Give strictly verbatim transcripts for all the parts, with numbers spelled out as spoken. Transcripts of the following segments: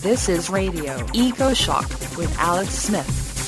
This is Radio Eco Shock with Alex Smith.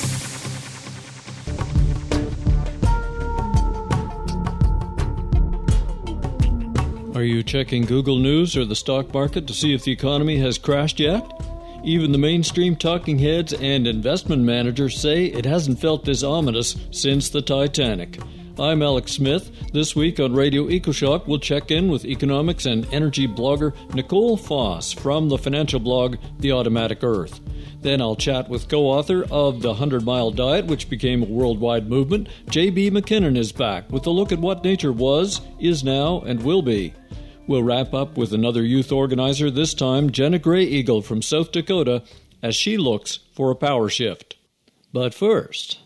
Are you checking Google News or the stock market to see if the economy has crashed yet? Even the mainstream talking heads and investment managers say it hasn't felt this ominous since the Titanic. I'm Alex Smith. This week on Radio EcoShock, we'll check in with economics and energy blogger Nicole Foss from the financial blog The Automatic Earth. Then I'll chat with co-author of The hundred-Mile Diet, which became a worldwide movement. J B McKinnon is back with a look at what nature was, is now, and will be. We'll wrap up with another youth organizer, this time Jenna Gray Eagle from South Dakota, as she looks for a power shift. But first...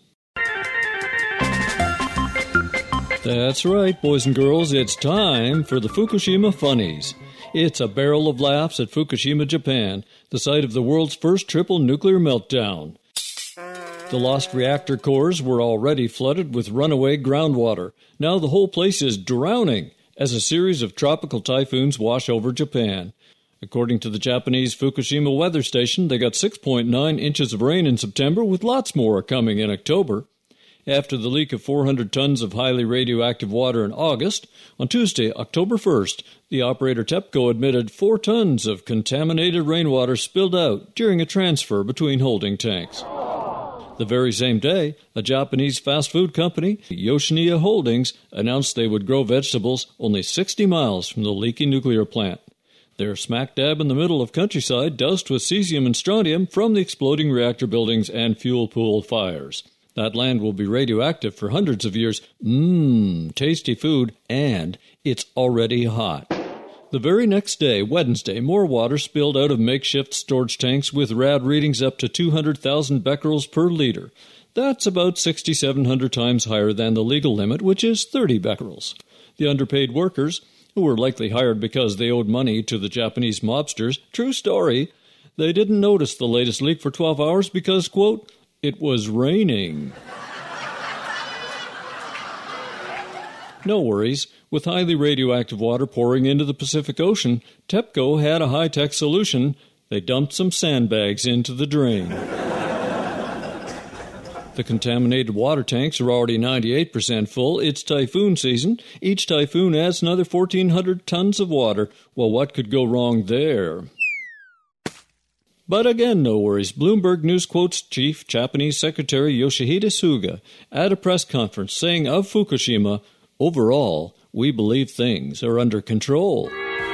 That's right, boys and girls, it's time for the Fukushima Funnies. It's a barrel of laughs at Fukushima, Japan, the site of the world's first triple nuclear meltdown. The lost reactor cores were already flooded with runaway groundwater. Now the whole place is drowning as a series of tropical typhoons wash over Japan. According to the Japanese Fukushima Weather Station, they got six point nine inches of rain in September, with lots more coming in October. After the leak of four hundred tons of highly radioactive water in August, on Tuesday, October first, the operator TEPCO admitted four tons of contaminated rainwater spilled out during a transfer between holding tanks. The very same day, a Japanese fast food company, Yoshinoya Holdings, announced they would grow vegetables only sixty miles from the leaky nuclear plant. They're smack dab in the middle of countryside doused with cesium and strontium from the exploding reactor buildings and fuel pool fires. That land will be radioactive for hundreds of years. Mmm, tasty food, and it's already hot. The very next day, Wednesday, more water spilled out of makeshift storage tanks with rad readings up to two hundred thousand becquerels per liter. That's about six thousand seven hundred times higher than the legal limit, which is thirty becquerels. The underpaid workers, who were likely hired because they owed money to the Japanese mobsters, true story, they didn't notice the latest leak for twelve hours because, quote, it was raining. No worries. With highly radioactive water pouring into the Pacific Ocean, TEPCO had a high-tech solution. They dumped some sandbags into the drain. The contaminated water tanks are already ninety-eight percent full. It's typhoon season. Each typhoon adds another fourteen hundred tons of water. Well, what could go wrong there? But again, no worries. Bloomberg News quotes Chief Japanese Secretary Yoshihide Suga at a press conference saying of Fukushima, overall, we believe things are under control.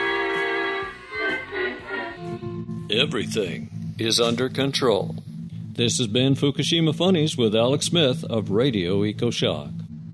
Everything is under control. This has been Fukushima Funnies with Alex Smith of Radio EcoShock.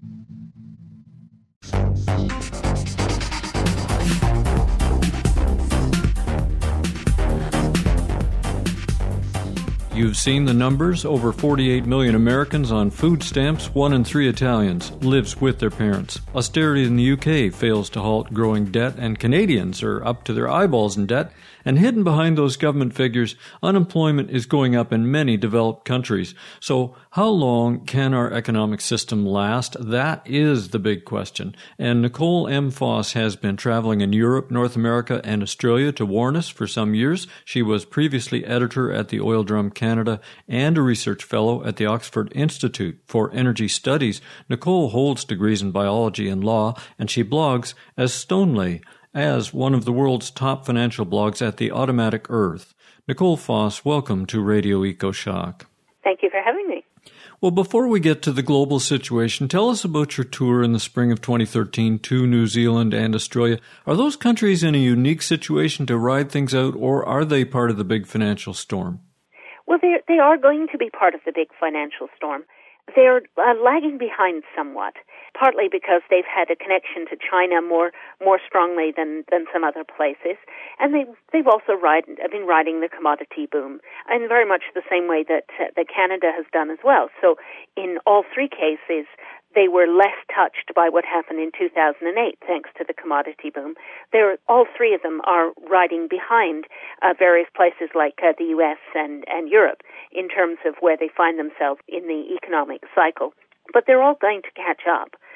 You've seen the numbers. Over forty-eight million Americans on food stamps. One in three Italians lives with their parents. Austerity in the U K fails to halt growing debt, and Canadians are up to their eyeballs in debt. And hidden behind those government figures, unemployment is going up in many developed countries. So how long can our economic system last? That is the big question. And Nicole M. Foss has been traveling in Europe, North America, and Australia to warn us for some years. She was previously editor at the Oil Drum Canada and a research fellow at the Oxford Institute for Energy Studies. Nicole holds degrees in biology and law, and she blogs as Stoneleigh, as one of the world's top financial blogs at The Automatic Earth. Nicole Foss, welcome to Radio EcoShock. Thank you for having me. Well, before we get to the global situation, tell us about your tour in the spring of twenty thirteen to New Zealand and Australia. Are those countries in a unique situation to ride things out, or are they part of the big financial storm? Well, they they are going to be part of the big financial storm. They're uh, lagging behind somewhat, partly because they've had a connection to China more more strongly than, than some other places, and they they've also ride, been riding the commodity boom in very much the same way that uh, that Canada has done as well. So, in all three cases, they were less touched by what happened in two thousand eight, thanks to the commodity boom. They're, all three of them are riding behind uh, various places like uh, the U S and, and Europe in terms of where they find themselves in the economic cycle. But they're all going to catch up.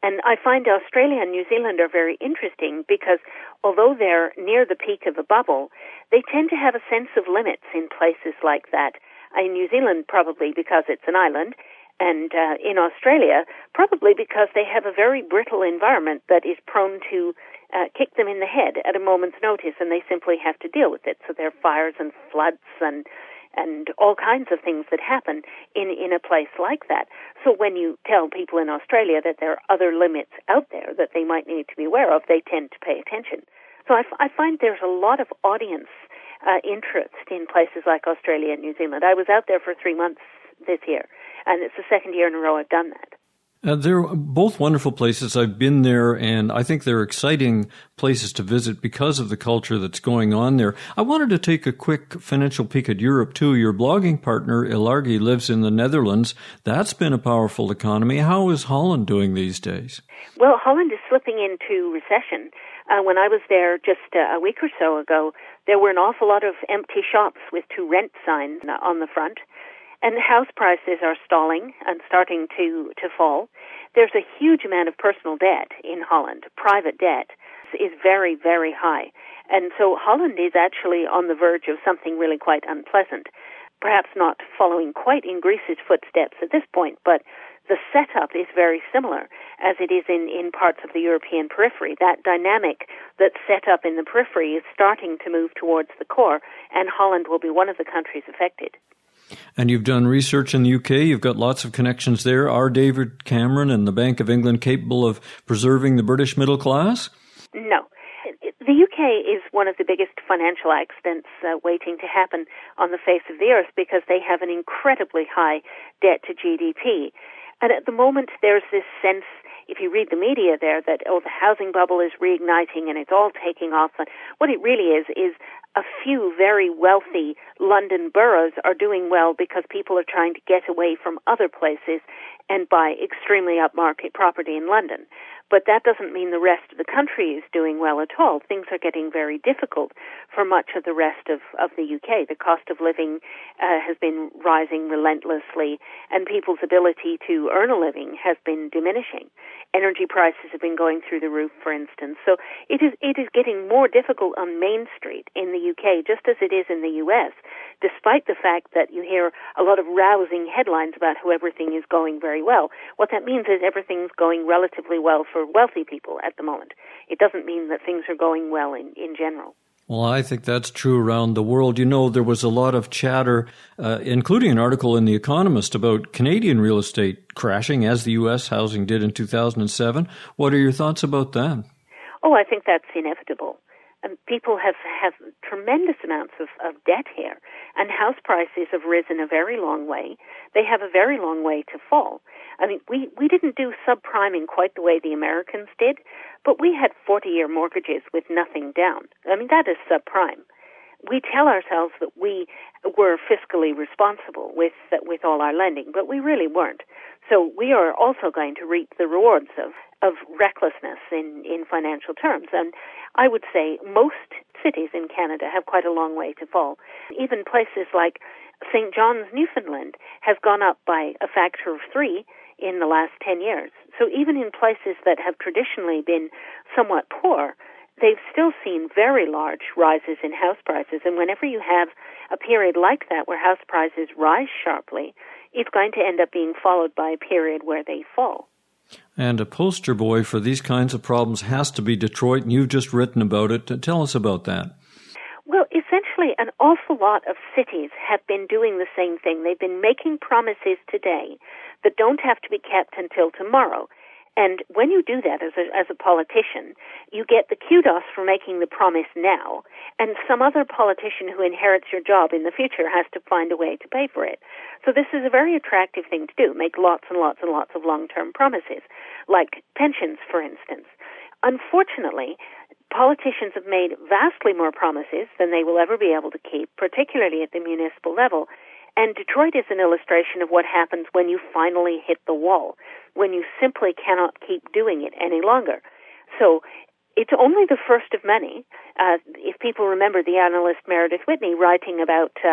And I find Australia and New Zealand are very interesting because although they're near the peak of a bubble, they tend to have a sense of limits in places like that. In New Zealand, probably because it's an island, and uh, in Australia, probably because they have a very brittle environment that is prone to uh, kick them in the head at a moment's notice, and they simply have to deal with it. So there are fires and floods and and all kinds of things that happen in, in a place like that. So when you tell people in Australia that there are other limits out there that they might need to be aware of, they tend to pay attention. So I, f- I find there's a lot of audience uh, interest in places like Australia and New Zealand. I was out there for three months this year, and it's the second year in a row I've done that. Uh, they're both wonderful places. I've been there, and I think they're exciting places to visit because of the culture that's going on there. I wanted to take a quick financial peek at Europe, too. Your blogging partner, Ilargi, lives in the Netherlands. That's been a powerful economy. How is Holland doing these days? Well, Holland is slipping into recession. Uh, when I was there just uh, a week or so ago, there were an awful lot of empty shops with to rent signs on the front. And house prices are stalling and starting to, to fall. There's a huge amount of personal debt in Holland. Private debt is very, very high. And so Holland is actually on the verge of something really quite unpleasant. Perhaps not following quite in Greece's footsteps at this point, but the setup is very similar as it is in, in parts of the European periphery. That dynamic that's set up in the periphery is starting to move towards the core, and Holland will be one of the countries affected. And you've done research in the U K. You've got lots of connections there. Are David Cameron and the Bank of England capable of preserving the British middle class? No. The U K is one of the biggest financial accidents uh, waiting to happen on the face of the earth because they have an incredibly high debt to G D P. And at the moment, there's this sense, if you read the media there, that, oh, the housing bubble is reigniting and it's all taking off. And what it really is, is a few very wealthy London boroughs are doing well because people are trying to get away from other places and buy extremely upmarket property in London. But that doesn't mean the rest of the country is doing well at all. Things are getting very difficult for much of the rest of, of the U K. The cost of living uh, has been rising relentlessly, and people's ability to earn a living has been diminishing. Energy prices have been going through the roof, for instance. So it is it is getting more difficult on Main Street in the U K, just as it is in the U S, despite the fact that you hear a lot of rousing headlines about how everything is going very well. What that means is everything's going relatively well for wealthy people at the moment. It doesn't mean that things are going well in, in general. Well, I think that's true around the world. You know, there was a lot of chatter, uh, including an article in The Economist about Canadian real estate crashing, as the U S housing did in two thousand seven. What are your thoughts about that? Oh, I think that's inevitable. And people have, have tremendous amounts of, of debt here, and house prices have risen a very long way. They have a very long way to fall. I mean, we, we didn't do subprime in quite the way the Americans did, but we had forty-year mortgages with nothing down. I mean, that is subprime. We tell ourselves that we were fiscally responsible with with all our lending, but we really weren't. So we are also going to reap the rewards of, of recklessness in, in financial terms. And I would say most cities in Canada have quite a long way to fall. Even places like Saint John's, Newfoundland, has gone up by a factor of three in the last ten years. So even in places that have traditionally been somewhat poor, they've still seen very large rises in house prices. And whenever you have a period like that where house prices rise sharply, it's going to end up being followed by a period where they fall. And a poster boy for these kinds of problems has to be Detroit, and you've just written about it. Tell us about that. Well, essentially, an awful lot of cities have been doing the same thing. They've been making promises today that don't have to be kept until tomorrow. And when you do that as a, as a politician, you get the kudos for making the promise now, and some other politician who inherits your job in the future has to find a way to pay for it. So this is a very attractive thing to do, make lots and lots and lots of long-term promises, like pensions, for instance. Unfortunately, politicians have made vastly more promises than they will ever be able to keep, particularly at the municipal level. And Detroit is an illustration of what happens when you finally hit the wall, when you simply cannot keep doing it any longer. So it's only the first of many. Uh, if people remember the analyst Meredith Whitney writing about uh,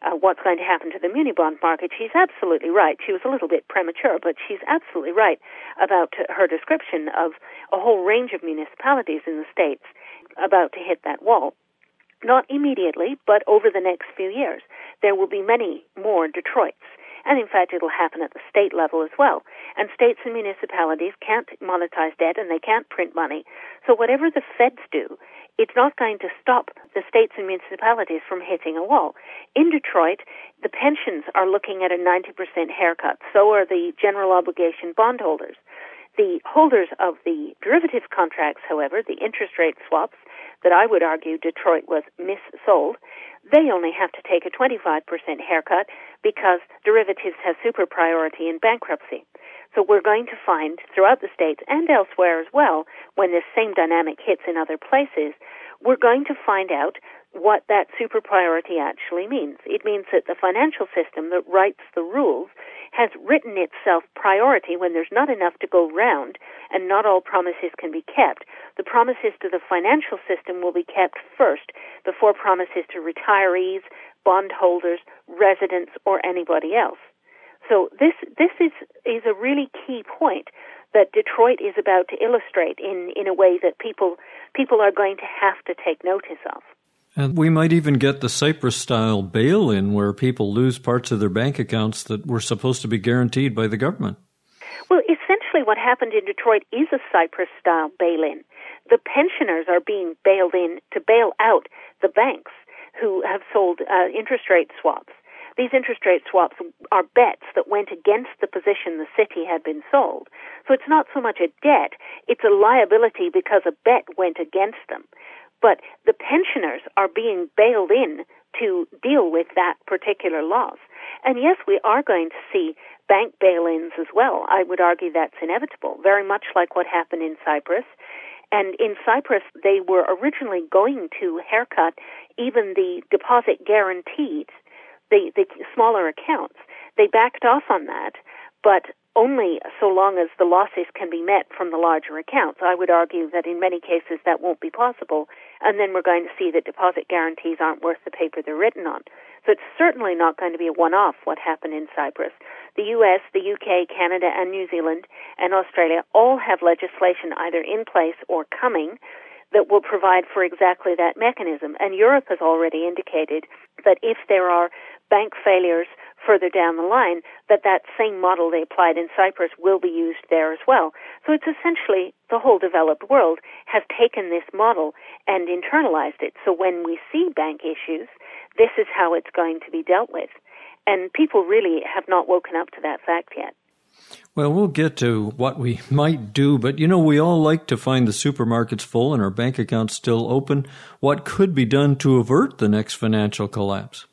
uh, what's going to happen to the muni bond market, she's absolutely right. She was a little bit premature, but she's absolutely right about her description of a whole range of municipalities in the States about to hit that wall. Not immediately, but over the next few years. There will be many more Detroits. And in fact, it'll happen at the state level as well. And states and municipalities can't monetize debt and they can't print money. So whatever the feds do, it's not going to stop the states and municipalities from hitting a wall. In Detroit, the pensions are looking at a ninety percent haircut. So are the general obligation bondholders. The holders of the derivative contracts, however, the interest rate swaps, that I would argue Detroit was missold, they only have to take a twenty-five percent haircut because derivatives have super priority in bankruptcy. So we're going to find throughout the states and elsewhere as well, when this same dynamic hits in other places, we're going to find out what that super priority actually means. It means that the financial system that writes the rules has written itself priority when there's not enough to go round and not all promises can be kept. The promises to the financial system will be kept first before promises to retirees, bondholders, residents, or anybody else. So this this is, is a really key point that Detroit is about to illustrate in, in a way that people people are going to have to take notice of. And we might even get the Cyprus-style bail-in where people lose parts of their bank accounts that were supposed to be guaranteed by the government. Well, essentially what happened in Detroit is a Cyprus-style bail-in. The pensioners are being bailed in to bail out the banks who have sold uh, interest rate swaps. These interest rate swaps are bets that went against the position the city had been sold. So it's not so much a debt, it's a liability because a bet went against them. But the pensioners are being bailed in to deal with that particular loss. And yes, we are going to see bank bail-ins as well. I would argue that's inevitable, very much like what happened in Cyprus. And in Cyprus, they were originally going to haircut even the deposit guaranteed, the, the smaller accounts. They backed off on that, but only so long as the losses can be met from the larger accounts. I would argue that in many cases that won't be possible, and then we're going to see that deposit guarantees aren't worth the paper they're written on. So it's certainly not going to be a one-off what happened in Cyprus. The U S, the U K, Canada, and New Zealand, and Australia all have legislation either in place or coming that will provide for exactly that mechanism. And Europe has already indicated that if there are bank failures further down the line, that that same model they applied in Cyprus will be used there as well. So it's essentially the whole developed world has taken this model and internalized it. So when we see bank issues, this is how it's going to be dealt with. And people really have not woken up to that fact yet. Well, we'll get to what we might do, but you know, we all like to find the supermarkets full and our bank accounts still open. What could be done to avert the next financial collapse?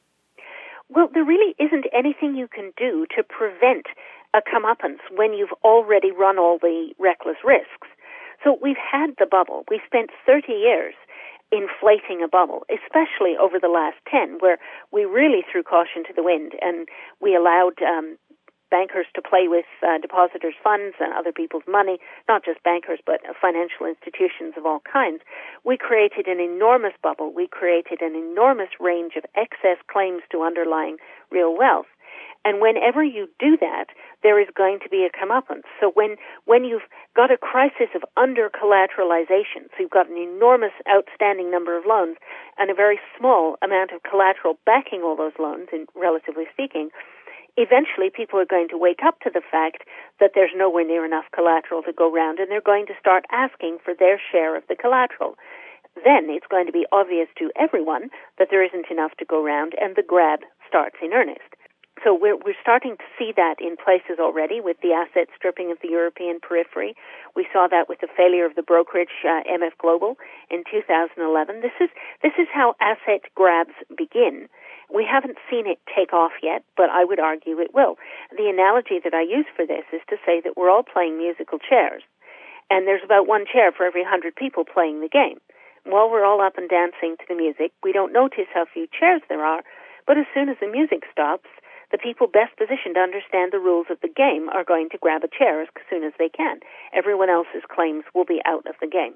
Well, there really isn't anything you can do to prevent a comeuppance when you've already run all the reckless risks. So we've had the bubble. We spent thirty years inflating a bubble, especially over the last ten, where we really threw caution to the wind and we allowed um, bankers to play with uh, depositors' funds and other people's money, not just bankers, but financial institutions of all kinds. We created an enormous bubble. We created an enormous range of excess claims to underlying real wealth. And whenever you do that, there is going to be a comeuppance. So when, when you've got a crisis of under-collateralization, so you've got an enormous outstanding number of loans and a very small amount of collateral backing all those loans, in, relatively speaking, eventually people are going to wake up to the fact that there's nowhere near enough collateral to go round, and they're going to start asking for their share of the collateral. Then it's going to be obvious to everyone that there isn't enough to go round, and the grab starts in earnest. So we're, we're starting to see that in places already with the asset stripping of the European periphery. We saw that with the failure of the brokerage uh, M F Global in two thousand eleven. This is this is how asset grabs begin. We haven't seen it take off yet, but I would argue it will. The analogy that I use for this is to say that we're all playing musical chairs, and there's about one chair for every hundred people playing the game. While we're all up and dancing to the music, we don't notice how few chairs there are, but as soon as the music stops, the people best positioned to understand the rules of the game are going to grab a chair as soon as they can. Everyone else's claims will be out of the game.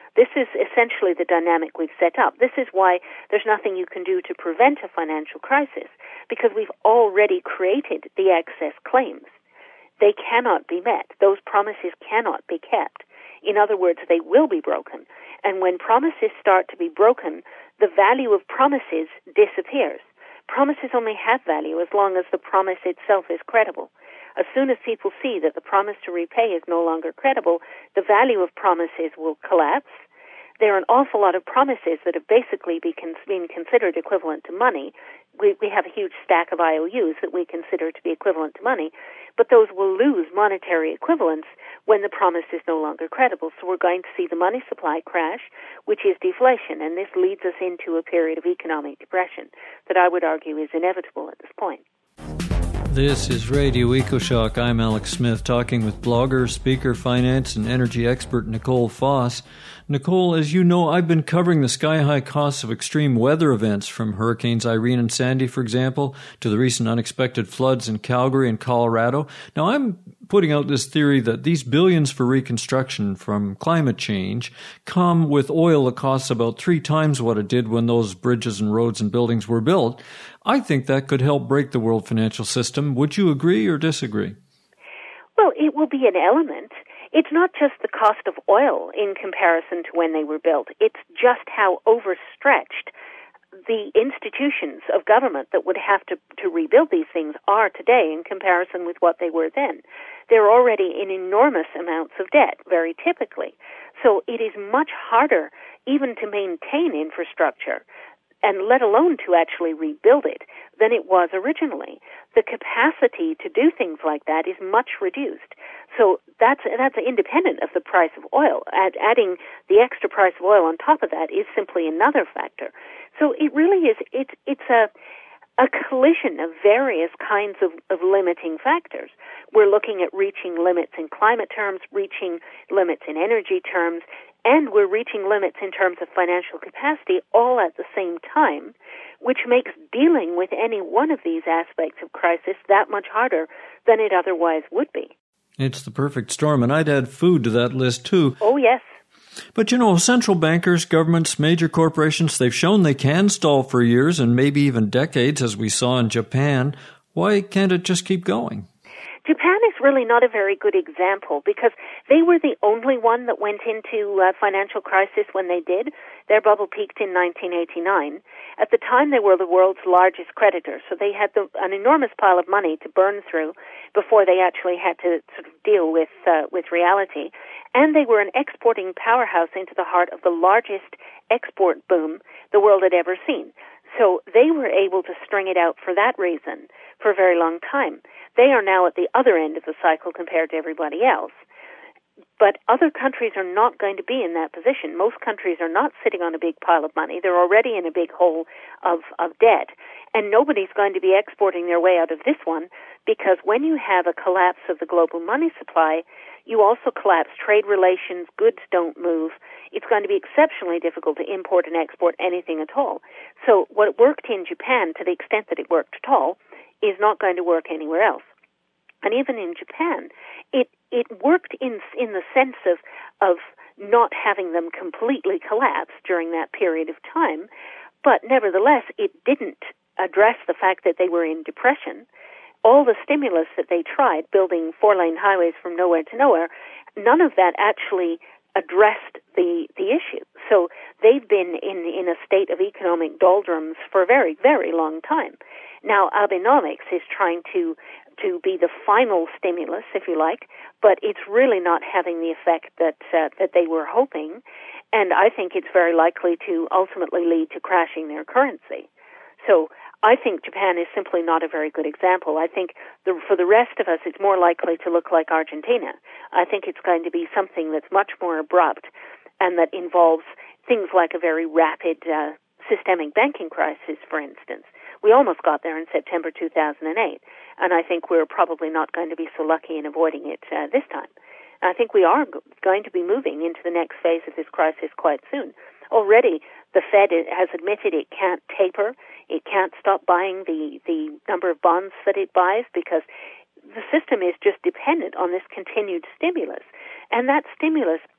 This is essentially the dynamic we've set up. This is why there's nothing you can do to prevent a financial crisis, because we've already created the excess claims. They cannot be met. Those promises cannot be kept. In other words, they will be broken. And when promises start to be broken, the value of promises disappears. Promises only have value as long as the promise itself is credible. As soon as people see that the promise to repay is no longer credible, the value of promises will collapse. There are an awful lot of promises that have basically been considered equivalent to money. We, we have a huge stack of I O Us that we consider to be equivalent to money, but those will lose monetary equivalence when the promise is no longer credible. So we're going to see the money supply crash, which is deflation, and this leads us into a period of economic depression that I would argue is inevitable at this point. This is Radio EcoShock. I'm Alex Smith, talking with blogger, speaker, finance, and energy expert Nicole Foss. Nicole, as you know, I've been covering the sky-high costs of extreme weather events, from Hurricanes Irene and Sandy, for example, to the recent unexpected floods in Calgary and Colorado. Now, I'm putting out this theory that these billions for reconstruction from climate change come with oil that costs about three times what it did when those bridges and roads and buildings were built. I think that could help break the world financial system. Would you agree or disagree? Well, it will be an element. It's not just the cost of oil in comparison to when they were built. It's just how overstretched the institutions of government that would have to, to rebuild these things are today in comparison with what they were then. They're already in enormous amounts of debt, very typically. So it is much harder even to maintain infrastructure, and let alone to actually rebuild it, than it was originally. The capacity to do things like that is much reduced. So that's that's independent of the price of oil. Add, adding the extra price of oil on top of that is simply another factor. So it really is, it, it's a a collision of various kinds of, of limiting factors. We're looking at reaching limits in climate terms, reaching limits in energy terms, and we're reaching limits in terms of financial capacity all at the same time, which makes dealing with any one of these aspects of crisis that much harder than it otherwise would be. It's the perfect storm, and I'd add food to that list too. Oh, yes. But, you know, central bankers, governments, major corporations, they've shown they can stall for years and maybe even decades, as we saw in Japan. Why can't it just keep going? Japan is really not a very good example because they were the only one that went into a financial crisis when they did. Their bubble peaked in nineteen eighty-nine. At the time, they were the world's largest creditor, so they had the, an enormous pile of money to burn through before they actually had to sort of deal with uh, with reality. And they were an exporting powerhouse into the heart of the largest export boom the world had ever seen. So they were able to string it out for that reason for a very long time. They are now at the other end of the cycle compared to everybody else. But other countries are not going to be in that position. Most countries are not sitting on a big pile of money. They're already in a big hole of, of debt. And nobody's going to be exporting their way out of this one, because when you have a collapse of the global money supply, you also collapse trade relations, goods don't move. It's going to be exceptionally difficult to import and export anything at all. So what worked in Japan, to the extent that it worked at all, is not going to work anywhere else. And even in Japan, it it worked in in the sense of of not having them completely collapse during that period of time, but nevertheless, it didn't address the fact that they were in depression. All the stimulus that they tried, building four-lane highways from nowhere to nowhere, none of that actually addressed the the issue. So they've been in in a state of economic doldrums for a very, very long time. Now, Abenomics is trying to to be the final stimulus, if you like, but it's really not having the effect that uh, that they were hoping, and I think it's very likely to ultimately lead to crashing their currency. So I think Japan is simply not a very good example. I think the, for the rest of us, it's more likely to look like Argentina. I think it's going to be something that's much more abrupt and that involves things like a very rapid uh, systemic banking crisis, for instance. We almost got there in September two thousand eight, and I think we're probably not going to be so lucky in avoiding it uh, this time. I think we are g- going to be moving into the next phase of this crisis quite soon. Already, the Fed has admitted it can't taper, it can't stop buying the, the number of bonds that it buys, because the system is just dependent on this continued stimulus. And that stimulus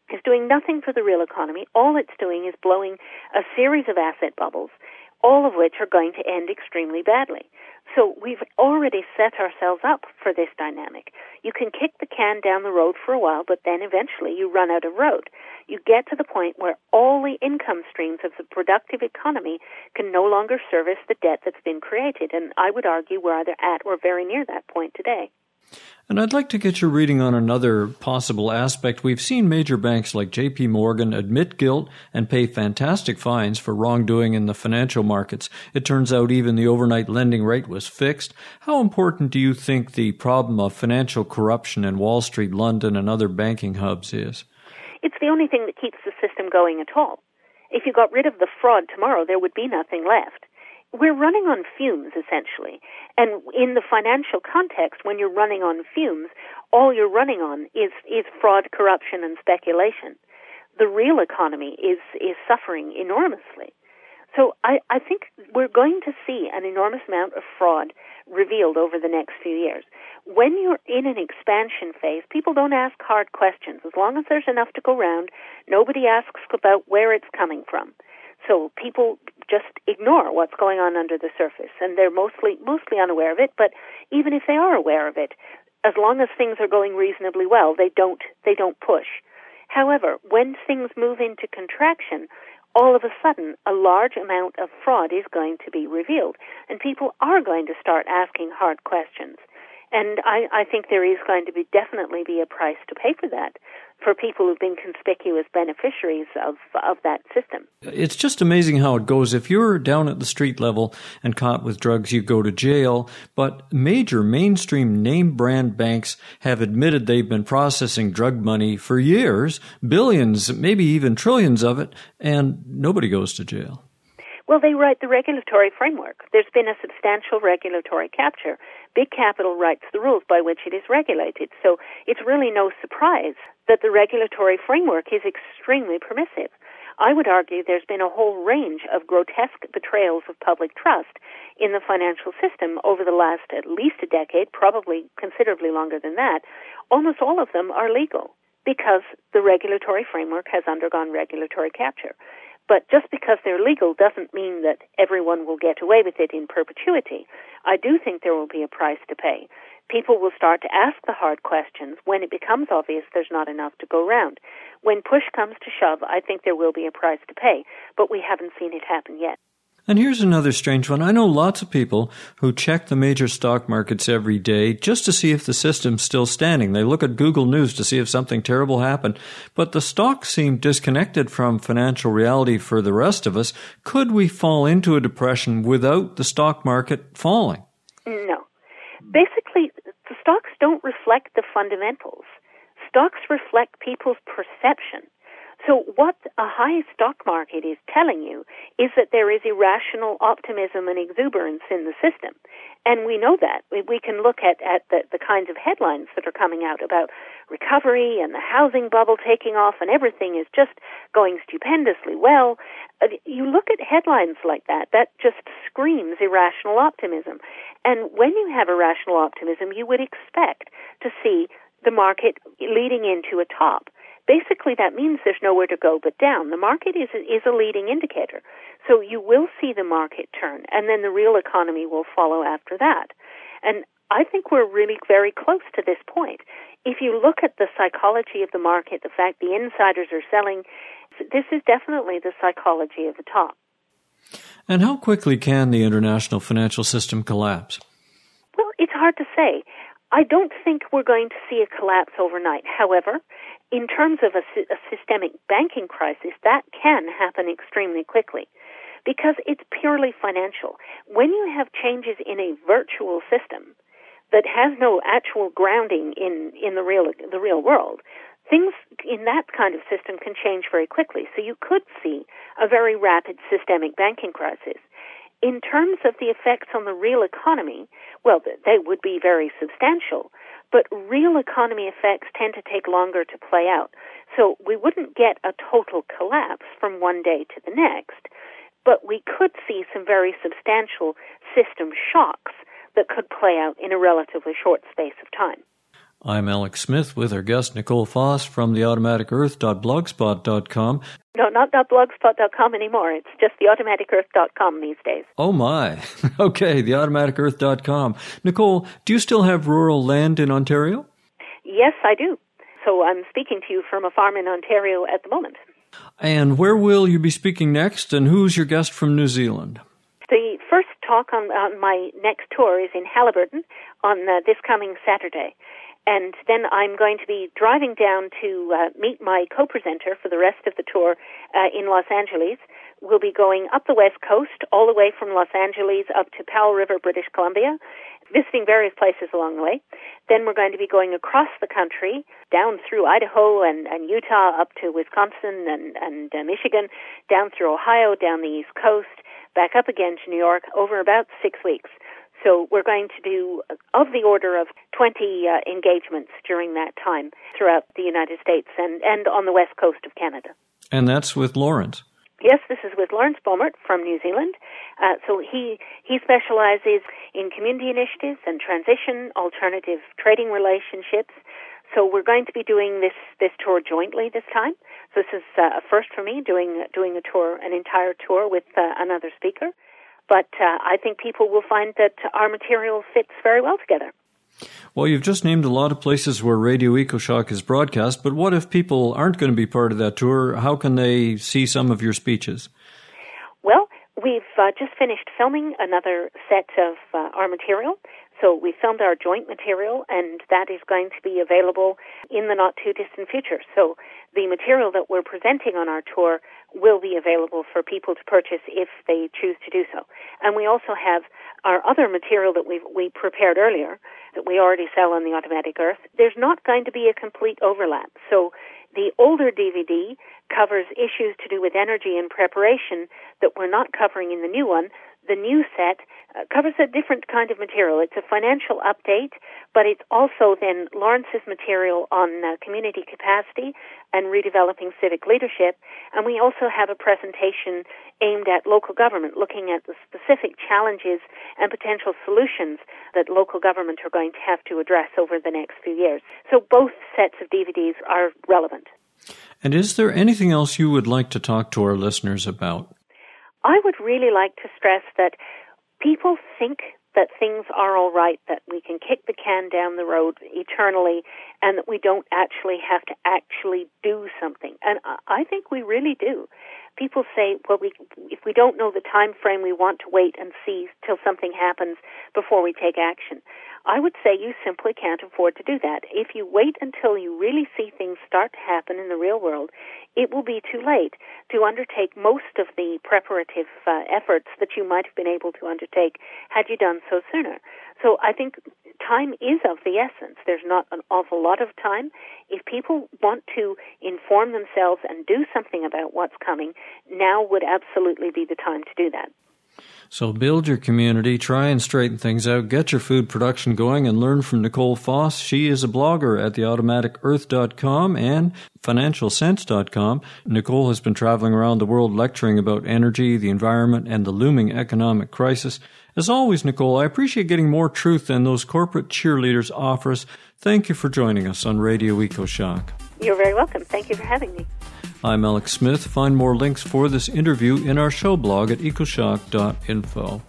is doing nothing for the real economy. All it's doing is blowing a series of asset bubbles, all of which are going to end extremely badly. So we've already set ourselves up for this dynamic. You can kick the can down the road for a while, but then eventually you run out of road. You get to the point where all the income streams of the productive economy can no longer service the debt that's been created. And I would argue we're either at or very near that point today. And I'd like to get your reading on another possible aspect. We've seen major banks like J P Morgan admit guilt and pay fantastic fines for wrongdoing in the financial markets. It turns out even the overnight lending rate was fixed. How important do you think the problem of financial corruption in Wall Street, London, and other banking hubs is? It's the only thing that keeps the system going at all. If you got rid of the fraud tomorrow, there would be nothing left. We're running on fumes, essentially. And in the financial context, when you're running on fumes, all you're running on is, is fraud, corruption, and speculation. The real economy is, is suffering enormously. So I, I think we're going to see an enormous amount of fraud revealed over the next few years. When you're in an expansion phase, people don't ask hard questions. As long as there's enough to go around, nobody asks about where it's coming from. So people just ignore what's going on under the surface, and they're mostly mostly unaware of it. But even if they are aware of it, as long as things are going reasonably well, they don't they don't push. However, when things move into contraction, all of a sudden a large amount of fraud is going to be revealed, and people are going to start asking hard questions. And I, I think there is going to be definitely be a price to pay for that, for people who've been conspicuous beneficiaries of, of that system. It's just amazing how it goes. If you're down at the street level and caught with drugs, you go to jail. But major mainstream name brand banks have admitted they've been processing drug money for years, billions, maybe even trillions of it, and nobody goes to jail. Well, they write the regulatory framework. There's been a substantial regulatory capture. Big Capital writes the rules by which it is regulated. So it's really no surprise that the regulatory framework is extremely permissive. I would argue there's been a whole range of grotesque betrayals of public trust in the financial system over the last at least a decade, probably considerably longer than that. Almost all of them are legal because the regulatory framework has undergone regulatory capture. But just because they're legal doesn't mean that everyone will get away with it in perpetuity. I do think there will be a price to pay. People will start to ask the hard questions when it becomes obvious there's not enough to go around. When push comes to shove, I think there will be a price to pay, but we haven't seen it happen yet. And here's another strange one. I know lots of people who check the major stock markets every day just to see if the system's still standing. They look at Google News to see if something terrible happened. But the stocks seem disconnected from financial reality for the rest of us. Could we fall into a depression without the stock market falling? No. Basically, the stocks don't reflect the fundamentals. Stocks reflect people's perception. So what a high stock market is telling you is that there is irrational optimism and exuberance in the system. And we know that. We can look at, at the, the kinds of headlines that are coming out about recovery and the housing bubble taking off and everything is just going stupendously well. You look at headlines like that, that just screams irrational optimism. And when you have irrational optimism, you would expect to see the market leading into a top. Basically, that means there's nowhere to go but down. The market is a, is a leading indicator. So you will see the market turn, and then the real economy will follow after that. And I think we're really very close to this point. If you look at the psychology of the market, the fact the insiders are selling, this is definitely the psychology of the top. And how quickly can the international financial system collapse? Well, it's hard to say. I don't think we're going to see a collapse overnight. However, in terms of a, a systemic banking crisis, that can happen extremely quickly because it's purely financial. When you have changes in a virtual system that has no actual grounding in, in the real the real world, things in that kind of system can change very quickly. So you could see a very rapid systemic banking crisis. In terms of the effects on the real economy, well, they would be very substantial, but real economy effects tend to take longer to play out. So we wouldn't get a total collapse from one day to the next, but we could see some very substantial system shocks that could play out in a relatively short space of time. I'm Alex Smith with our guest Nicole Foss from the automatic earth dot blogspot dot com. No, not .blogspot dot com anymore. It's just the automatic earth dot com these days. Oh, my. Okay, the automatic earth dot com. Nicole, do you still have rural land in Ontario? Yes, I do. So I'm speaking to you from a farm in Ontario at the moment. And where will you be speaking next, and who's your guest from New Zealand? The first talk on, on my next tour is in Haliburton on uh, this coming Saturday. And then I'm going to be driving down to uh, meet my co-presenter for the rest of the tour uh, in Los Angeles. We'll be going up the West Coast, all the way from Los Angeles up to Powell River, British Columbia, visiting various places along the way. Then we're going to be going across the country, down through Idaho and, and Utah, up to Wisconsin and, and uh, Michigan, down through Ohio, down the East Coast, back up again to New York, over about six weeks. So we're going to do of the order of twenty uh, engagements during that time throughout the United States and, and on the west coast of Canada. And that's with Lawrence. Yes, this is with Lawrence Beaumont from New Zealand. Uh, so he he specializes in community initiatives and transition, alternative trading relationships. So we're going to be doing this, this tour jointly this time. So this is uh, a first for me, doing doing a tour, an entire tour with uh, another speaker. But uh, I think people will find that our material fits very well together. Well, you've just named a lot of places where Radio EcoShock is broadcast, but what if people aren't going to be part of that tour? How can they see some of your speeches? Well, we've uh, just finished filming another set of uh, our material. So we filmed our joint material, and that is going to be available in the not-too-distant future. So the material that we're presenting on our tour will be available for people to purchase if they choose to do so. And we also have our other material that we we prepared earlier that we already sell on the Automatic Earth. There's not going to be a complete overlap. So the older D V D covers issues to do with energy and preparation that we're not covering in the new one. The new set uh, covers a different kind of material. It's a financial update, but it's also then Lawrence's material on uh, community capacity and redeveloping civic leadership. And we also have a presentation aimed at local government, looking at the specific challenges and potential solutions that local government are going to have to address over the next few years. So both sets of D V Ds are relevant. And is there anything else you would like to talk to our listeners about? I would really like to stress that people think that things are all right, that we can kick the can down the road eternally, and that we don't actually have to actually do something. And I think we really do. People say, well, we, if we don't know the time frame, we want to wait and see till something happens before we take action. I would say you simply can't afford to do that. If you wait until you really see things start to happen in the real world, it will be too late to undertake most of the preparative uh, efforts that you might have been able to undertake had you done so sooner. So I think time is of the essence. There's not an awful lot of time. If people want to inform themselves and do something about what's coming, now would absolutely be the time to do that. So build your community, try and straighten things out, get your food production going, and learn from Nicole Foss. She is a blogger at the automatic earth dot com and financial sense dot com. Nicole has been traveling around the world lecturing about energy, the environment, and the looming economic crisis. As always, Nicole, I appreciate getting more truth than those corporate cheerleaders offer us. Thank you for joining us on Radio EcoShock. You're very welcome. Thank you for having me. I'm Alex Smith. Find more links for this interview in our show blog at ecoshock dot info.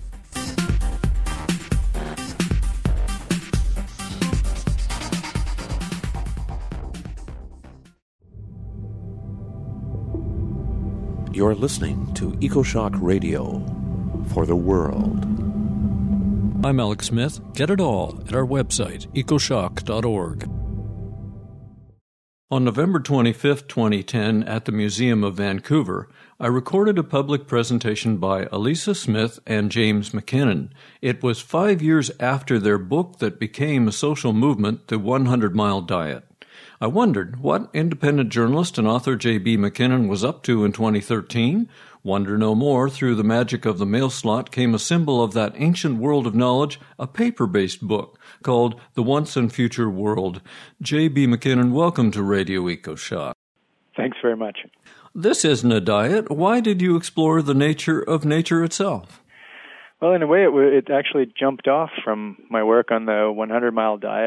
You're listening to EcoShock Radio for the world. I'm Alex Smith. Get it all at our website, ecoshock dot org. On November twenty-fifth, twenty ten, at the Museum of Vancouver, I recorded a public presentation by Elisa Smith and James McKinnon. It was five years after their book that became a social movement, The one hundred mile Diet. I wondered what independent journalist and author J B McKinnon was up to in twenty thirteen. Wonder no more, through the magic of the mail slot came a symbol of that ancient world of knowledge, a paper-based book called The Once and Future World. J B McKinnon, welcome to Radio EcoShock. Thanks very much. This isn't a diet. Why did you explore the nature of nature itself? Well, in a way, it, it actually jumped off from my work on the one hundred mile diet.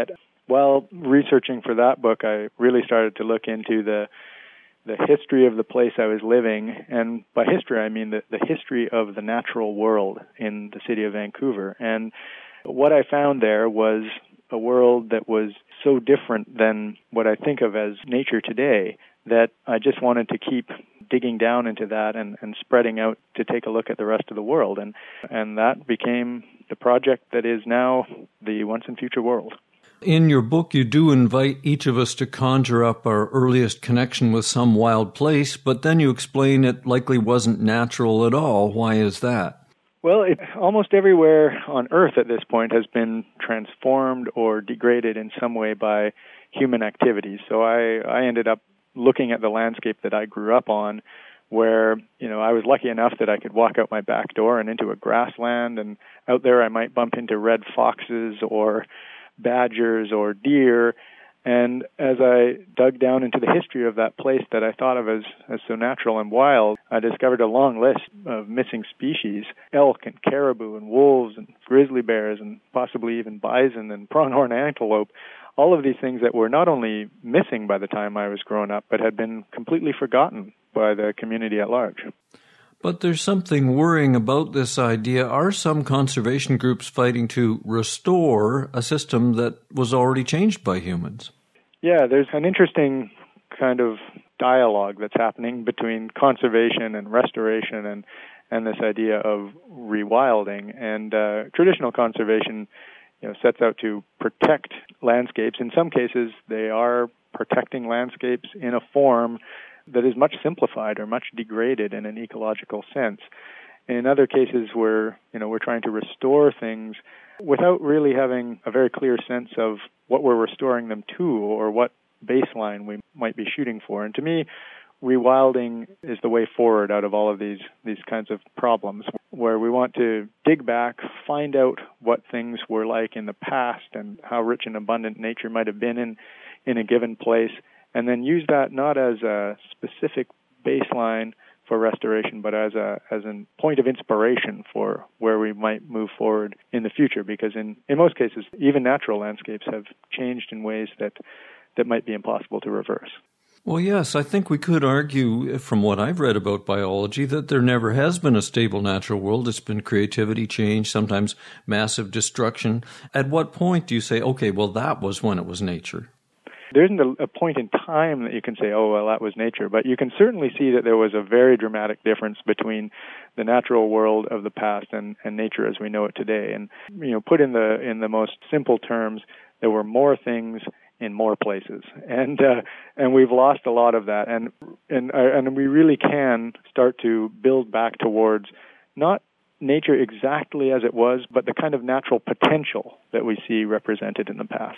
While researching for that book, I really started to look into the the history of the place I was living, and by history I mean the, the history of the natural world in the city of Vancouver. And what I found there was a world that was so different than what I think of as nature today that I just wanted to keep digging down into that and, and spreading out to take a look at the rest of the world. And, and that became the project that is now the Once and Future World. In your book, you do invite each of us to conjure up our earliest connection with some wild place, but then you explain it likely wasn't natural at all. Why is that? Well, it, almost everywhere on Earth at this point has been transformed or degraded in some way by human activities. So I, I ended up looking at the landscape that I grew up on, where, you know, I was lucky enough that I could walk out my back door and into a grassland, and out there I might bump into red foxes or badgers or deer. And as I dug down into the history of that place that I thought of as, as so natural and wild, I discovered a long list of missing species: elk and caribou and wolves and grizzly bears and possibly even bison and pronghorn antelope. All of these things that were not only missing by the time I was growing up, but had been completely forgotten by the community at large. But there's something worrying about this idea. Are some conservation groups fighting to restore a system that was already changed by humans? Yeah, there's an interesting kind of dialogue that's happening between conservation and restoration and, and this idea of rewilding. And uh, traditional conservation, you know, sets out to protect landscapes. In some cases, they are protecting landscapes in a form that is much simplified or much degraded in an ecological sense. In other cases, we're, you know, we're trying to restore things without really having a very clear sense of what we're restoring them to or what baseline we might be shooting for. And to me, rewilding is the way forward out of all of these these kinds of problems, where we want to dig back, find out what things were like in the past and how rich and abundant nature might have been in, in a given place, and then use that not as a specific baseline for restoration, but as a as a point of inspiration for where we might move forward in the future. Because in, in most cases, even natural landscapes have changed in ways that, that might be impossible to reverse. Well, yes, I think we could argue, from what I've read about biology, that there never has been a stable natural world. It's been creativity, change, sometimes massive destruction. At what point do you say, okay, well, that was when it was nature? There isn't a, a point in time that you can say, oh, well, that was nature, but you can certainly see that there was a very dramatic difference between the natural world of the past and, and nature as we know it today. And, you know, put in the in the most simple terms, there were more things in more places, and uh, and we've lost a lot of that, and and uh, and we really can start to build back towards not nature exactly as it was, but the kind of natural potential that we see represented in the past.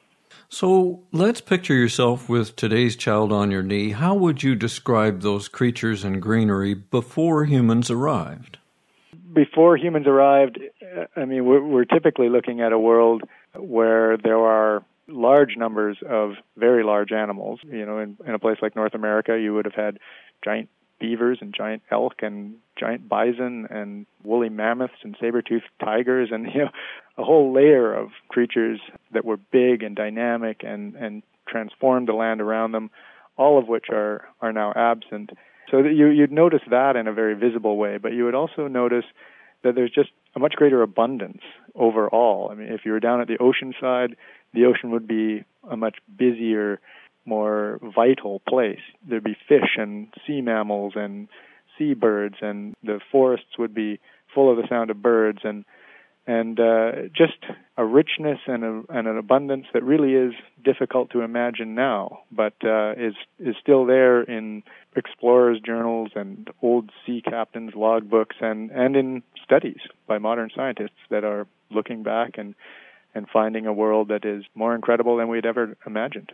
So let's picture yourself with today's child on your knee. How would you describe those creatures and greenery before humans arrived? Before humans arrived, I mean, we're, we're typically looking at a world where there are large numbers of very large animals. You know, in, in a place like North America, you would have had giant beavers and giant elk and giant bison and woolly mammoths and saber-toothed tigers and, you know, a whole layer of creatures that were big and dynamic and, and transformed the land around them, all of which are, are now absent. So that you, you'd notice that in a very visible way, but you would also notice that there's just a much greater abundance overall. I mean, if you were down at the ocean side, the ocean would be a much busier, more vital place. There'd be fish and sea mammals and seabirds, and the forests would be full of the sound of birds, and and uh, just a richness and, a, and an abundance that really is difficult to imagine now, but uh, is is still there in explorers' journals and old sea captains' logbooks, and, and in studies by modern scientists that are looking back and, and finding a world that is more incredible than we'd ever imagined.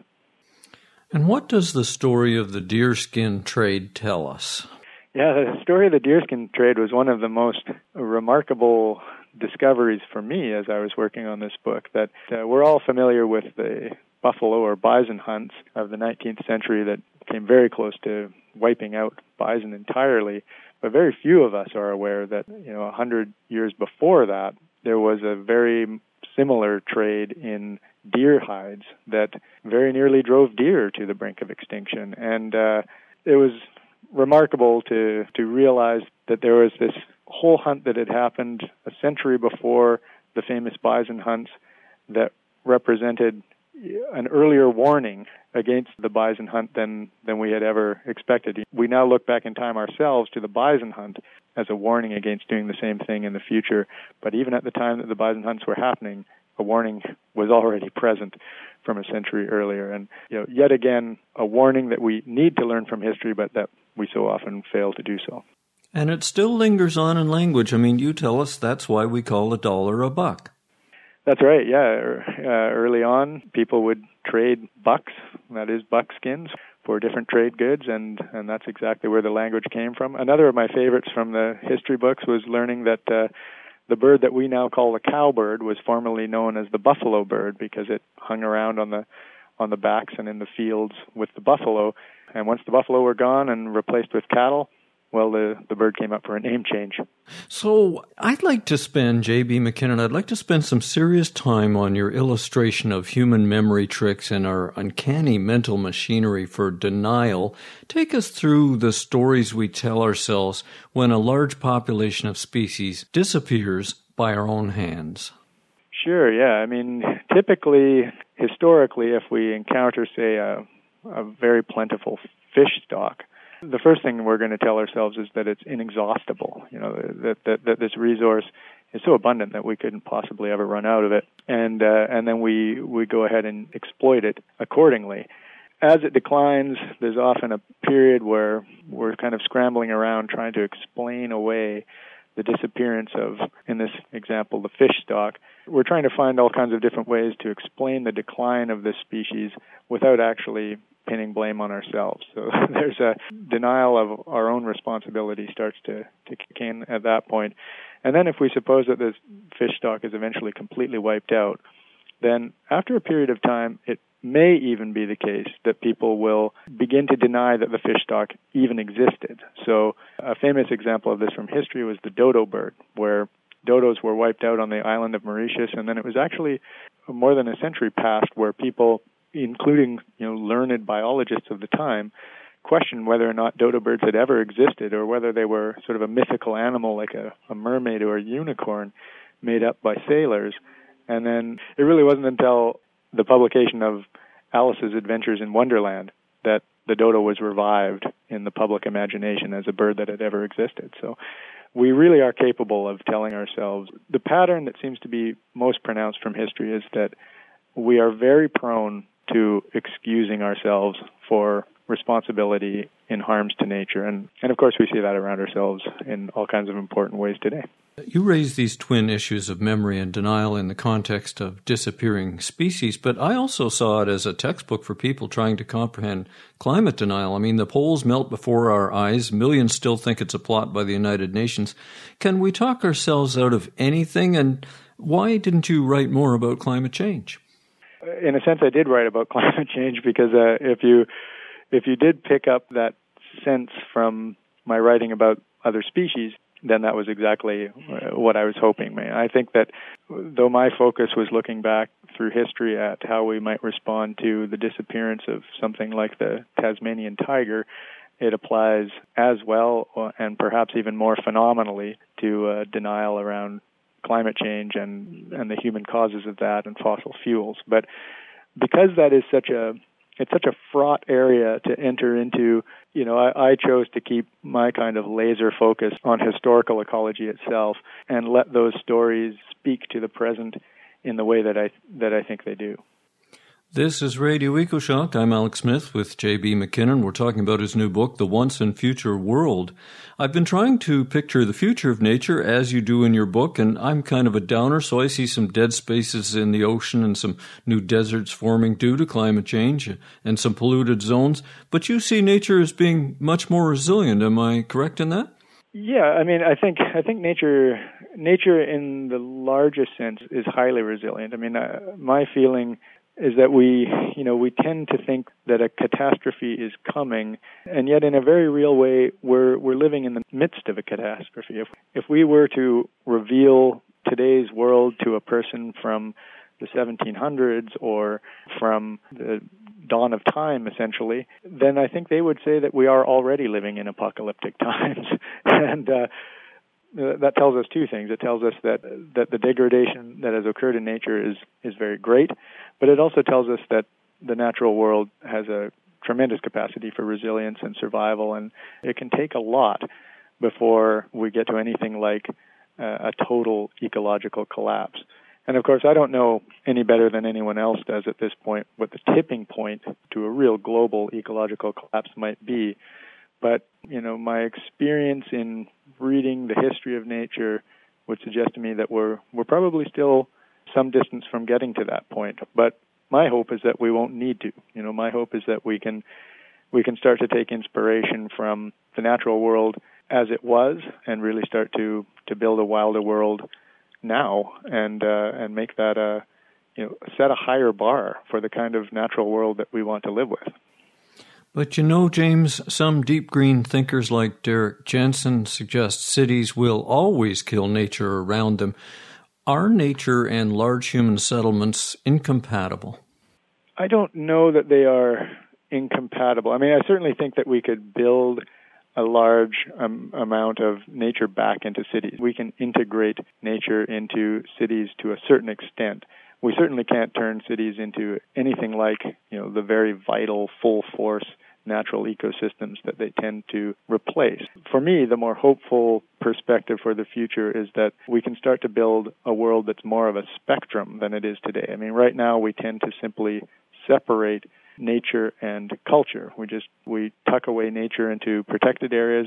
And what does the story of the deerskin trade tell us? Yeah, the story of the deerskin trade was one of the most remarkable discoveries for me as I was working on this book. That uh, we're all familiar with the buffalo or bison hunts of the nineteenth century that came very close to wiping out bison entirely, but very few of us are aware that, you know, a hundred years before that, there was a very similar trade in deer hides that very nearly drove deer to the brink of extinction. And uh, it was remarkable to, to realize that there was this whole hunt that had happened a century before the famous bison hunts that represented an earlier warning against the bison hunt than, than we had ever expected. We now look back in time ourselves to the bison hunt as a warning against doing the same thing in the future. But even at the time that the bison hunts were happening, a warning was already present from a century earlier. And you know, yet again, a warning that we need to learn from history, but that we so often fail to do so. And it still lingers on in language. I mean, you tell us that's why we call a dollar a buck. That's right, yeah. Uh, early on, people would trade bucks, that is buckskins, for different trade goods, and, and that's exactly where the language came from. Another of my favorites from the history books was learning that uh, the bird that we now call the cowbird was formerly known as the buffalo bird because it hung around on the on the backs and in the fields with the buffalo. And once the buffalo were gone and replaced with cattle, well, the, the bird came up for a name change. So I'd like to spend, J B. McKinnon, I'd like to spend some serious time on your illustration of human memory tricks and our uncanny mental machinery for denial. Take us through the stories we tell ourselves when a large population of species disappears by our own hands. Sure, yeah. I mean, typically, historically, if we encounter, say, a, a very plentiful fish stock, the first thing we're going to tell ourselves is that it's inexhaustible, you know, that, that, that this resource is so abundant that we couldn't possibly ever run out of it. And uh, and then we, we go ahead and exploit it accordingly. As it declines, there's often a period where we're kind of scrambling around trying to explain away the disappearance of, in this example, the fish stock. We're trying to find all kinds of different ways to explain the decline of this species without actually pinning blame on ourselves. So there's a denial of our own responsibility starts to, to kick in at that point. And then if we suppose that this fish stock is eventually completely wiped out, then after a period of time, it may even be the case that people will begin to deny that the fish stock even existed. So a famous example of this from history was the dodo bird, where dodos were wiped out on the island of Mauritius, and then it was actually more than a century past where people, including you know learned biologists of the time, questioned whether or not dodo birds had ever existed or whether they were sort of a mythical animal like a, a mermaid or a unicorn made up by sailors. And then it really wasn't until the publication of Alice's Adventures in Wonderland that the dodo was revived in the public imagination as a bird that had ever existed. So we really are capable of telling ourselves. The pattern that seems to be most pronounced from history is that we are very prone to excusing ourselves for responsibility in harms to nature. And, and of course, we see that around ourselves in all kinds of important ways today. You raise these twin issues of memory and denial in the context of disappearing species, but I also saw it as a textbook for people trying to comprehend climate denial. I mean, the poles melt before our eyes. Millions still think it's a plot by the United Nations. Can we talk ourselves out of anything? And why didn't you write more about climate change? In a sense, I did write about climate change because uh, if you if you did pick up that sense from my writing about other species, then that was exactly what I was hoping. I think that though my focus was looking back through history at how we might respond to the disappearance of something like the Tasmanian tiger, it applies as well and perhaps even more phenomenally to uh, denial around climate change and, and the human causes of that and fossil fuels. But because that is such a It's such a fraught area to enter into. You know, I, I chose to keep my kind of laser focus on historical ecology itself and let those stories speak to the present in the way that I that I think they do. This is Radio EcoShock. I'm Alex Smith with J B. McKinnon. We're talking about his new book, The Once and Future World. I've been trying to picture the future of nature as you do in your book, and I'm kind of a downer, so I see some dead spaces in the ocean and some new deserts forming due to climate change and some polluted zones. But you see nature as being much more resilient. Am I correct in that? Yeah, I mean, I think I think nature nature in the largest sense is highly resilient. I mean, uh, my feeling is that we, you know, we tend to think that a catastrophe is coming, and yet in a very real way, we're we're living in the midst of a catastrophe. If if we were to reveal today's world to a person from the seventeen hundreds or from the dawn of time, essentially, then I think they would say that we are already living in apocalyptic times. and uh, that tells us two things. It tells us that that the degradation that has occurred in nature is, is very great, but it also tells us that the natural world has a tremendous capacity for resilience and survival, and it can take a lot before we get to anything like uh, a total ecological collapse. And of course, I don't know any better than anyone else does at this point what the tipping point to a real global ecological collapse might be. But, you know, my experience in reading the history of nature would suggest to me that we're we're probably still some distance from getting to that point. But my hope is that we won't need to. You know, my hope is that we can we can start to take inspiration from the natural world as it was and really start to, to build a wilder world now and uh, and make that a you know set a higher bar for the kind of natural world that we want to live with. But you know, James, some deep green thinkers like Derrick Jensen suggest cities will always kill nature around them. Are nature and large human settlements incompatible? I don't know that they are incompatible. I mean, I certainly think that we could build a large um, amount of nature back into cities. We can integrate nature into cities to a certain extent. We certainly can't turn cities into anything like, you know, the very vital, full-force natural ecosystems that they tend to replace. For me, the more hopeful perspective for the future is that we can start to build a world that's more of a spectrum than it is today. I mean, right now we tend to simply separate nature and culture. We just we tuck away nature into protected areas,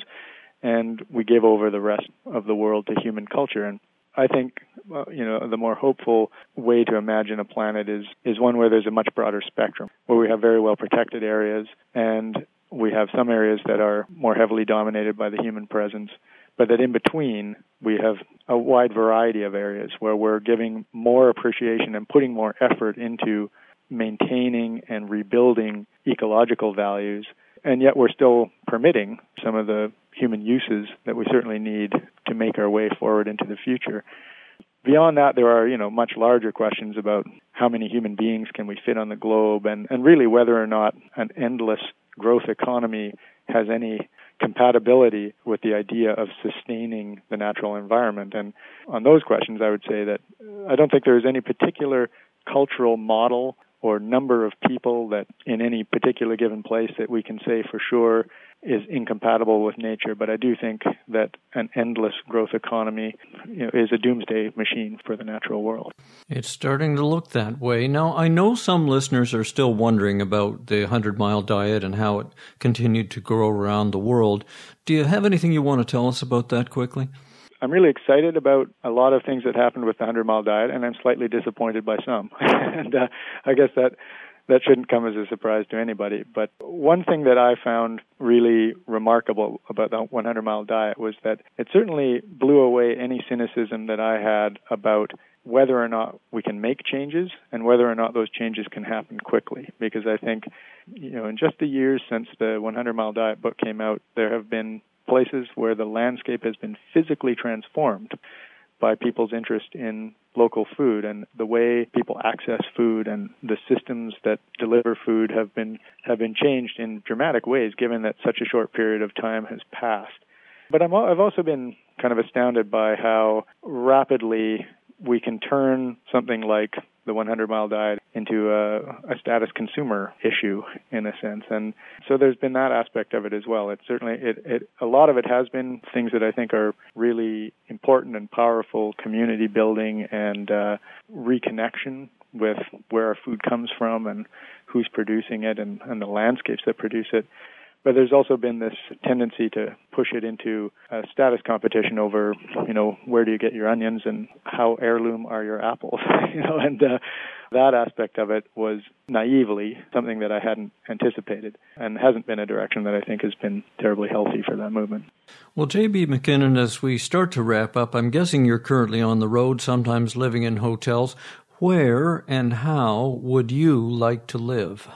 and we give over the rest of the world to human culture. And I think uh, you know the more hopeful way to imagine a planet is is one where there's a much broader spectrum, where we have very well protected areas, and we have some areas that are more heavily dominated by the human presence, but that in between we have a wide variety of areas where we're giving more appreciation and putting more effort into maintaining and rebuilding ecological values, and yet we're still permitting some of the human uses that we certainly need to make our way forward into the future. Beyond that, there are, you know, much larger questions about how many human beings can we fit on the globe, and, and really whether or not an endless growth economy has any compatibility with the idea of sustaining the natural environment. And on those questions, I would say that I don't think there's any particular cultural model or number of people that in any particular given place that we can say for sure is incompatible with nature. But I do think that an endless growth economy, you know, is a doomsday machine for the natural world. It's starting to look that way. Now, I know some listeners are still wondering about the hundred-mile diet and how it continued to grow around the world. Do you have anything you want to tell us about that quickly? I'm really excited about a lot of things that happened with the hundred-mile diet, and I'm slightly disappointed by some. and uh, I guess that that shouldn't come as a surprise to anybody. But one thing that I found really remarkable about the hundred-mile diet was that it certainly blew away any cynicism that I had about whether or not we can make changes and whether or not those changes can happen quickly. Because I think, you know, in just the years since the hundred-mile diet book came out, there have been places where the landscape has been physically transformed by people's interest in local food, and the way people access food and the systems that deliver food have been have been changed in dramatic ways, given that such a short period of time has passed. But I'm, I've also been kind of astounded by how rapidly we can turn something like the hundred-mile diet into a, a status consumer issue, in a sense. And so there's been that aspect of it as well. It certainly, it, it a lot of it has been things that I think are really important and powerful, community building and uh, reconnection with where our food comes from and who's producing it and, and the landscapes that produce it. But there's also been this tendency to push it into a status competition over, you know, where do you get your onions and how heirloom are your apples, you know, and uh, that aspect of it was naively something that I hadn't anticipated and hasn't been a direction that I think has been terribly healthy for that movement. Well, J B. McKinnon, as we start to wrap up, I'm guessing you're currently on the road, sometimes living in hotels. Where and how would you like to live?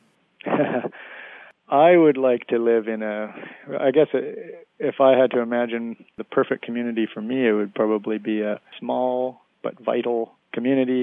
I would like to live in a, I guess if I had to imagine the perfect community for me, it would probably be a small but vital community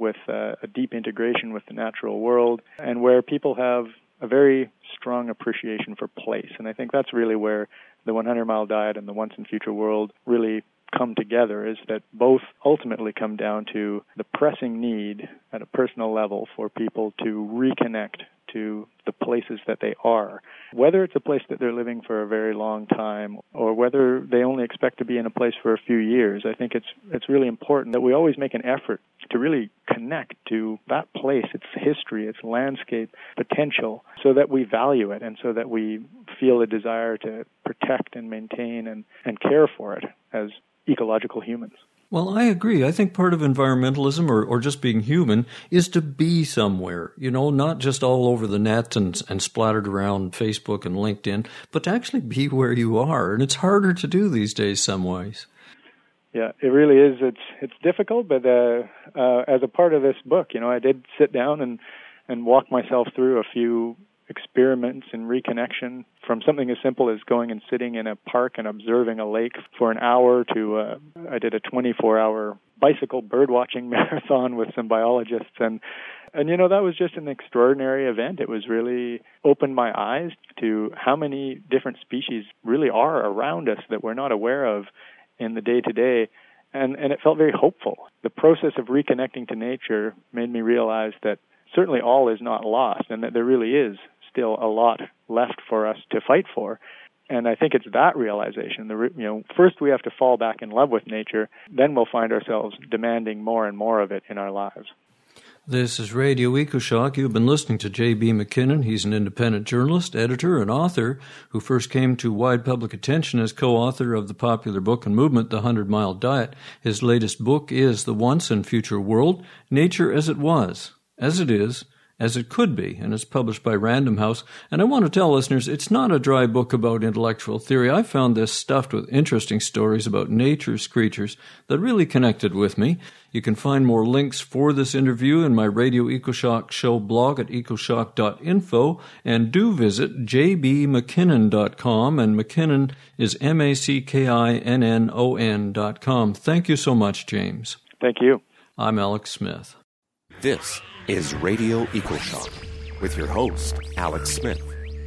with uh, a deep integration with the natural world, and where people have a very strong appreciation for place. And I think that's really where the hundred mile Diet and the Once and Future World really come together, is that both ultimately come down to the pressing need at a personal level for people to reconnect to the places that they are, whether it's a place that they're living for a very long time or whether they only expect to be in a place for a few years. I think it's it's really important that we always make an effort to really connect to that place, its history, its landscape potential, so that we value it and so that we feel a desire to protect and maintain and, and care for it as ecological humans. Well, I agree. I think part of environmentalism, or, or just being human, is to be somewhere, you know, not just all over the net and, and splattered around Facebook and LinkedIn, but to actually be where you are. And it's harder to do these days some ways. Yeah, it really is. It's it's difficult, but uh, uh, as a part of this book, you know, I did sit down and, and walk myself through a few experiments in reconnection, from something as simple as going and sitting in a park and observing a lake for an hour to uh, I did a twenty-four hour bicycle birdwatching marathon with some biologists, and and you know that was just an extraordinary event. It was really opened my eyes to how many different species really are around us that we're not aware of in the day-to-day, and and it felt very hopeful. The process of reconnecting to nature made me realize that certainly all is not lost, and that there really is still a lot left for us to fight for. And I think it's that realization. The, you know, first we have to fall back in love with nature, then we'll find ourselves demanding more and more of it in our lives. This is Radio EcoShock. You've been listening to J B. McKinnon. He's an independent journalist, editor, and author who first came to wide public attention as co-author of the popular book and movement, The hundred mile Diet. His latest book is The Once and Future World, Nature as It Was, as it is, as it could be, and it's published by Random House. And I want to tell listeners, it's not a dry book about intellectual theory. I found this stuffed with interesting stories about nature's creatures that really connected with me. You can find more links for this interview in my Radio EcoShock show blog at ecoshock dot info, and do visit j b mckinnon dot com, and McKinnon is M A C K I N N O N dot com. Thank you so much, James. Thank you. I'm Alex Smith. This is Radio EcoShock with your host, Alex Smith.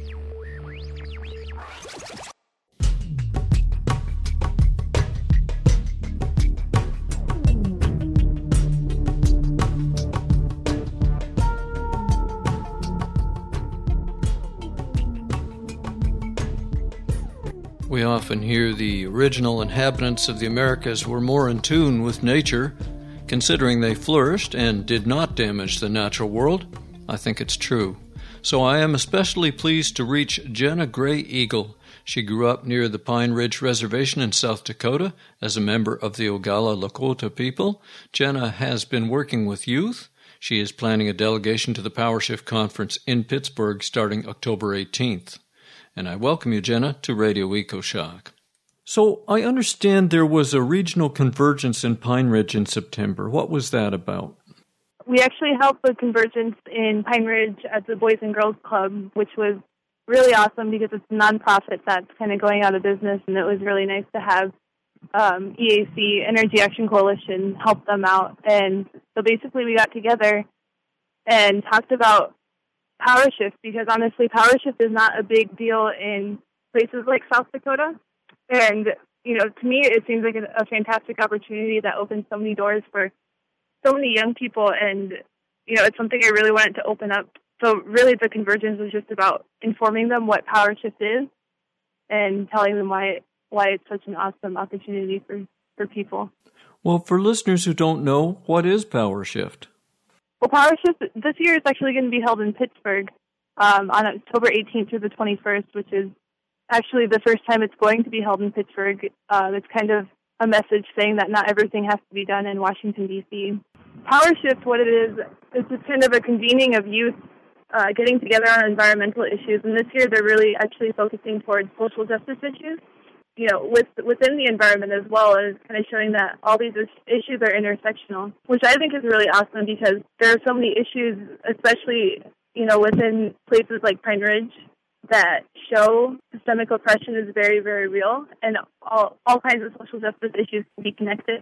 We often hear the original inhabitants of the Americas were more in tune with nature, considering they flourished and did not damage the natural world. I think it's true. So I am especially pleased to reach Jenna Gray Eagle. She grew up near the Pine Ridge Reservation in South Dakota as a member of the Oglala Lakota people. Jenna has been working with youth. She is planning a delegation to the PowerShift Conference in Pittsburgh starting October eighteenth. And I welcome you, Jenna, to Radio EcoShock. So I understand there was a regional convergence in Pine Ridge in September. What was that about? We actually helped with convergence in Pine Ridge at the Boys and Girls Club, which was really awesome because it's a nonprofit that's kind of going out of business, and it was really nice to have um, E A C, Energy Action Coalition, help them out. And so basically we got together and talked about PowerShift, because honestly PowerShift is not a big deal in places like South Dakota. And, you know, to me, it seems like a, a fantastic opportunity that opens so many doors for so many young people. And, you know, it's something I really wanted to open up. So really the convergence was just about informing them what PowerShift is and telling them why why it's such an awesome opportunity for, for people. Well, for listeners who don't know, what is PowerShift? Well, PowerShift this year is actually going to be held in Pittsburgh um, on October eighteenth through the twenty-first, which is actually the first time it's going to be held in Pittsburgh. Uh, it's kind of a message saying that not everything has to be done in Washington, D C PowerShift, what it is, it's just kind of a convening of youth uh, getting together on environmental issues. And this year they're really actually focusing towards social justice issues, you know, with, within the environment as well, as kind of showing that all these issues are intersectional, which I think is really awesome because there are so many issues, especially, you know, within places like Pine Ridge, that show systemic oppression is very, very real, and all all kinds of social justice issues can be connected.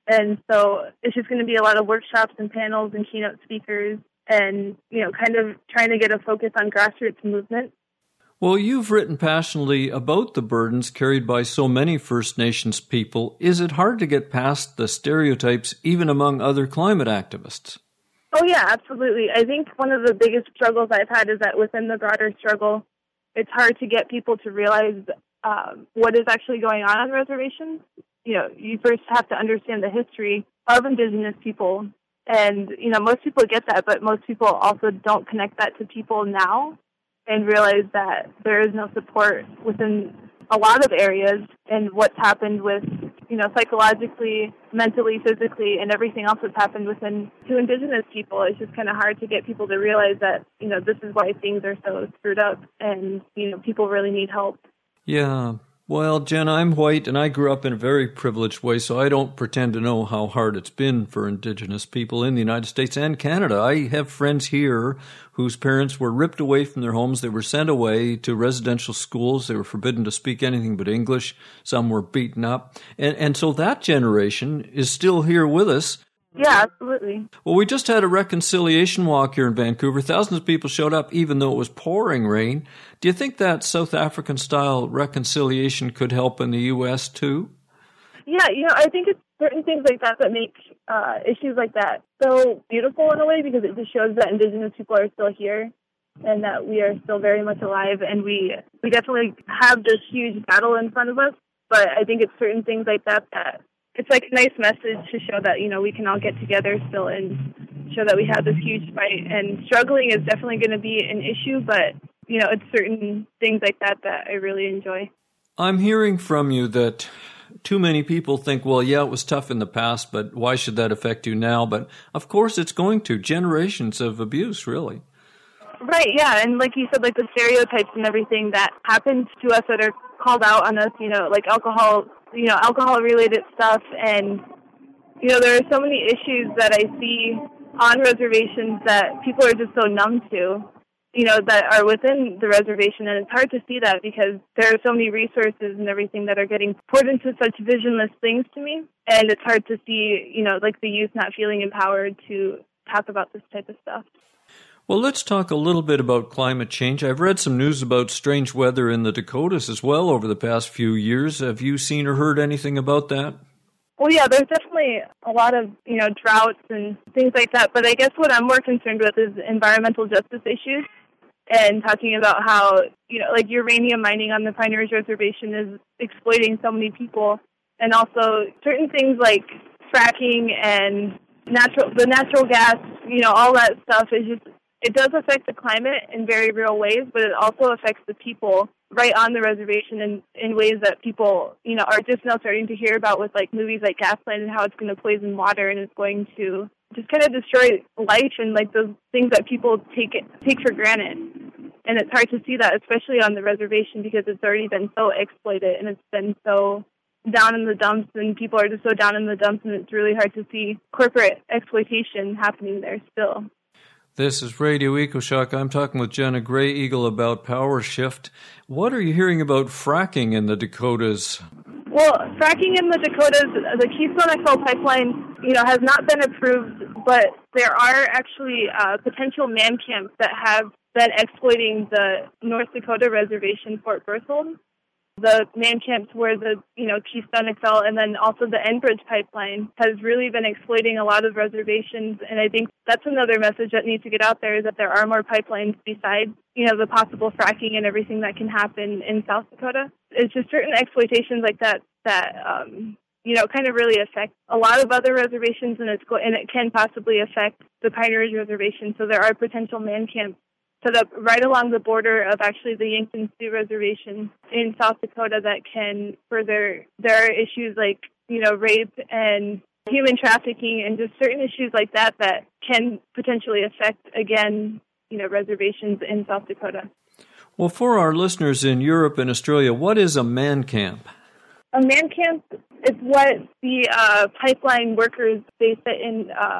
And so it's just going to be a lot of workshops and panels and keynote speakers and, you know, kind of trying to get a focus on grassroots movement. Well, you've written passionately about the burdens carried by so many First Nations people. Is it hard to get past the stereotypes even among other climate activists? Oh, yeah, absolutely. I think one of the biggest struggles I've had is that within the broader struggle, it's hard to get people to realize um, what is actually going on on reservations. You know, you first have to understand the history of Indigenous people. And, you know, most people get that, but most people also don't connect that to people now and realize that there is no support within a lot of areas and what's happened with, you know, psychologically, mentally, physically, and everything else that's happened within to Indigenous people. It's just kind of hard to get people to realize that, you know, this is why things are so screwed up and, you know, people really need help. Yeah. Well, Jen, I'm white, and I grew up in a very privileged way, so I don't pretend to know how hard it's been for Indigenous people in the United States and Canada. I have friends here whose parents were ripped away from their homes. They were sent away to residential schools. They were forbidden to speak anything but English. Some were beaten up. And, and so that generation is still here with us. Yeah, absolutely. Well, we just had a reconciliation walk here in Vancouver. Thousands of people showed up, even though it was pouring rain. Do you think that South African-style reconciliation could help in the U S too? Yeah, you know, I think it's certain things like that that make uh, issues like that so beautiful in a way, because it just shows that Indigenous people are still here and that we are still very much alive, and we we definitely have this huge battle in front of us. But I think it's certain things like that that it's like a nice message to show that, you know, we can all get together still and show that we have this huge fight. And struggling is definitely going to be an issue, but, you know, it's certain things like that that I really enjoy. I'm hearing from you that too many people think, well, yeah, it was tough in the past, but why should that affect you now? But, of course, it's going to. Generations of abuse, really. Right, yeah, and like you said, like the stereotypes and everything that happens to us that are called out on us, you know, like alcohol, you know, alcohol-related stuff, and, you know, there are so many issues that I see on reservations that people are just so numb to, you know, that are within the reservation, and it's hard to see that because there are so many resources and everything that are getting poured into such visionless things to me, and it's hard to see, you know, like the youth not feeling empowered to talk about this type of stuff. Well, let's talk a little bit about climate change. I've read some news about strange weather in the Dakotas as well over the past few years. Have you seen or heard anything about that? Well, yeah, there's definitely a lot of, you know, droughts and things like that. But I guess what I'm more concerned with is environmental justice issues and talking about how, you know, like uranium mining on the Pine Ridge Reservation is exploiting so many people. And also certain things like fracking and natural, the natural gas, you know, all that stuff is just, it does affect the climate in very real ways, but it also affects the people right on the reservation in, in ways that people, you know, are just now starting to hear about with like movies like Gasland and how it's going to poison water and it's going to just kind of destroy life and like those things that people take it, take for granted. And it's hard to see that, especially on the reservation, because it's already been so exploited and it's been so down in the dumps, and people are just so down in the dumps, and it's really hard to see corporate exploitation happening there still. This is Radio EcoShock. I'm talking with Jenna Gray Eagle about Power Shift. What are you hearing about fracking in the Dakotas? Well, fracking in the Dakotas, the Keystone X L pipeline, you know, has not been approved, but there are actually uh, potential man camps that have been exploiting the North Dakota reservation, Fort Berthold. The man camps where the, you know, Keystone X L and then also the Enbridge pipeline has really been exploiting a lot of reservations. And I think that's another message that needs to get out there, is that there are more pipelines besides, you know, the possible fracking and everything that can happen in South Dakota. It's just certain exploitations like that that, um, you know, kind of really affect a lot of other reservations, and it's go- and it can possibly affect the Pine Ridge Reservation. So there are potential man camps set up right along the border of actually the Yankton Sioux Reservation in South Dakota that can further, there are issues like, you know, rape and human trafficking and just certain issues like that that can potentially affect, again, you know, reservations in South Dakota. Well, for our listeners in Europe and Australia, what is a man camp? A man camp is what the uh, pipeline workers based in uh,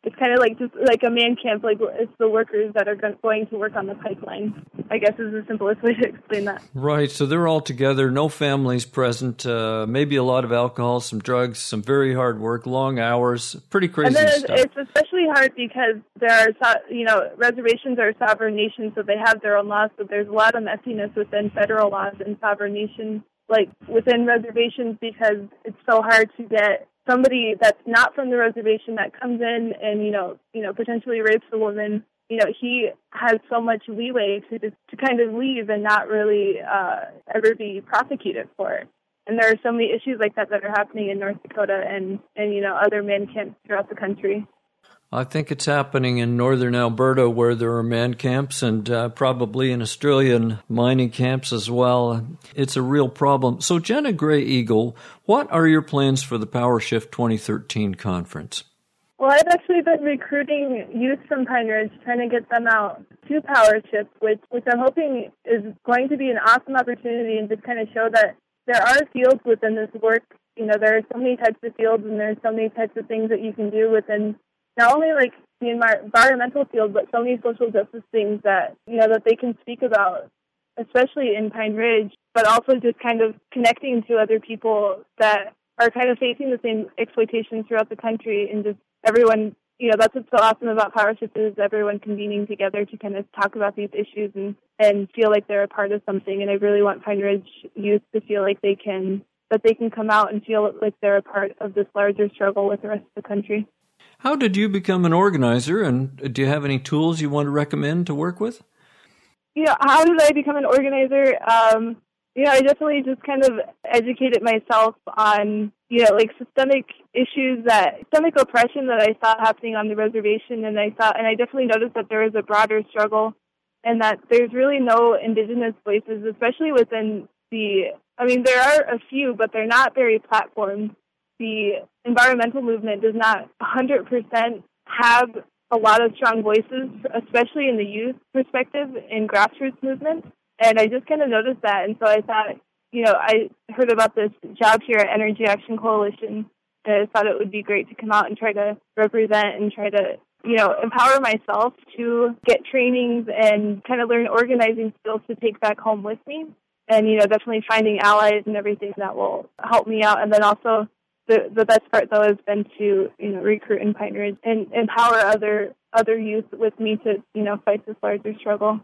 it's kind of like just like a man camp, like it's the workers that are going to work on the pipeline, I guess is the simplest way to explain that. Right, so they're all together, no families present, uh, maybe a lot of alcohol, some drugs, some very hard work, long hours, pretty crazy and then stuff. It's especially hard because there are, you know, reservations are sovereign nations, so they have their own laws, so there's a lot of messiness within federal laws and sovereign nations, like within reservations, because it's so hard to get somebody that's not from the reservation that comes in and, you know, you know, potentially rapes a woman. You know, he has so much leeway to just, to kind of leave and not really uh, ever be prosecuted for it. And there are so many issues like that that are happening in North Dakota and, and you know, other man camps throughout the country. I think it's happening in northern Alberta where there are man camps and uh, probably in Australian mining camps as well. It's a real problem. So, Jenna Gray Eagle, what are your plans for the PowerShift twenty thirteen conference? Well, I've actually been recruiting youth from Pine Ridge, trying to get them out to PowerShift, which, which I'm hoping is going to be an awesome opportunity and just kind of show that there are fields within this work. You know, there are so many types of fields and there are so many types of things that you can do within not only like the environmental field, but so many social justice things that, you know, that they can speak about, especially in Pine Ridge, but also just kind of connecting to other people that are kind of facing the same exploitation throughout the country, and just everyone, you know, that's what's so awesome about PowerShift is everyone convening together to kind of talk about these issues and, and feel like they're a part of something. And I really want Pine Ridge youth to feel like they can, that they can come out and feel like they're a part of this larger struggle with the rest of the country. How did you become an organizer, and do you have any tools you want to recommend to work with? You know, how did I become an organizer? Um, you know, I definitely just kind of educated myself on, you know, like systemic issues that, systemic oppression that I saw happening on the reservation, and I saw, and I definitely noticed that there was a broader struggle, and that there's really no Indigenous voices, especially within the, I mean, there are a few, but they're not very platformed. The environmental movement does not one hundred percent have a lot of strong voices, especially in the youth perspective in grassroots movements. And I just kind of noticed that. And so I thought, you know, I heard about this job here at Energy Action Coalition, and I thought it would be great to come out and try to represent and try to, you know, empower myself to get trainings and kind of learn organizing skills to take back home with me. And, you know, definitely finding allies and everything that will help me out. And then also, The the best part, though, has been to, you know, recruit in Pine Ridge and empower other other youth with me to, you know, fight this larger struggle.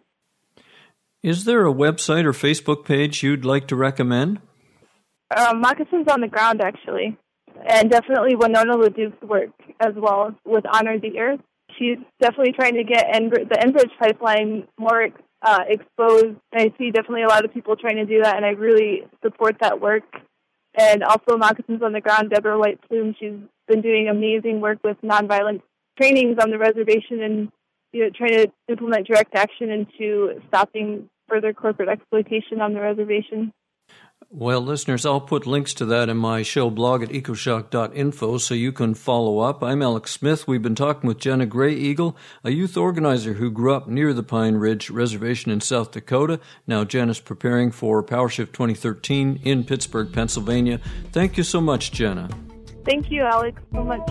Is there a website or Facebook page you'd like to recommend? Um, Moccasins on the Ground, actually. And definitely Winona LaDuke's work as well with Honor the Earth. She's definitely trying to get Enbridge, the Enbridge pipeline more uh, exposed. And I see definitely a lot of people trying to do that, and I really support that work. And also Moccasins on the Ground, Deborah White Plume, she's been doing amazing work with nonviolent trainings on the reservation and, you know, trying to implement direct action into stopping further corporate exploitation on the reservation. Well, listeners, I'll put links to that in my show blog at ecoshock dot info so you can follow up. I'm Alex Smith. We've been talking with Jenna Gray Eagle, a youth organizer who grew up near the Pine Ridge Reservation in South Dakota. Now Jenna's preparing for PowerShift twenty thirteen in Pittsburgh, Pennsylvania. Thank you so much, Jenna. Thank you, Alex, so much.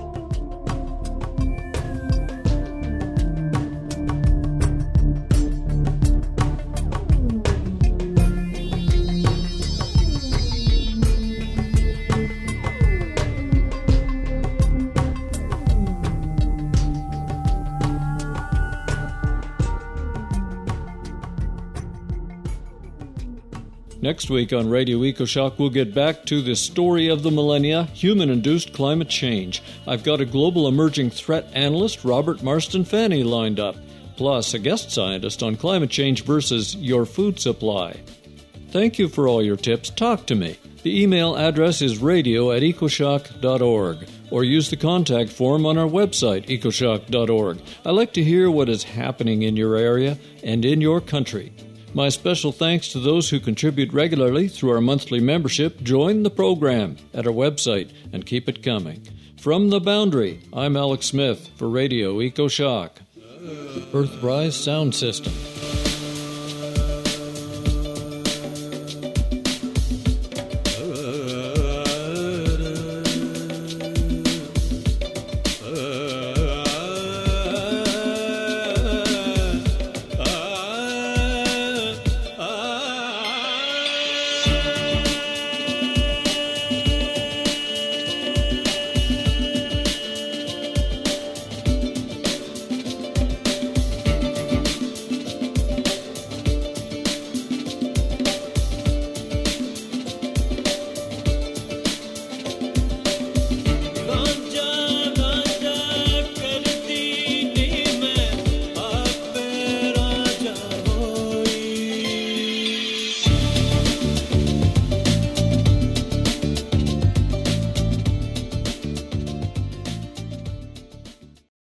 Next week on Radio EcoShock, we'll get back to the story of the millennia, human-induced climate change. I've got a global emerging threat analyst, Robert Marston Fanny, lined up, plus a guest scientist on climate change versus your food supply. Thank you for all your tips. Talk to me. The email address is radio at ecoshock dot org, or use the contact form on our website, ecoshock dot org. I like to hear what is happening in your area and in your country. My special thanks to those who contribute regularly through our monthly membership. Join the program at our website and keep it coming. From the Boundary, I'm Alex Smith for Radio EcoShock. Earthrise Sound System.